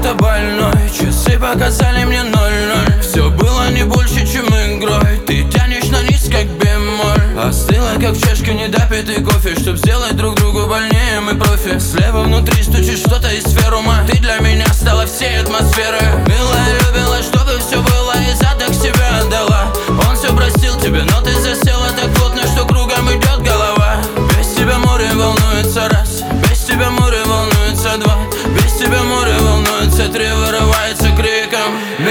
какой-то больной. Часы показали мне 0-0. Все было не больше, чем игрой. Ты тянешь на низ, как бемоль. Остыла, как в чашке недопитый кофе. Чтоб сделать друг другу больнее, мы профи. Слева внутри стучит что-то из сфер ума. Ты для меня стала всей этой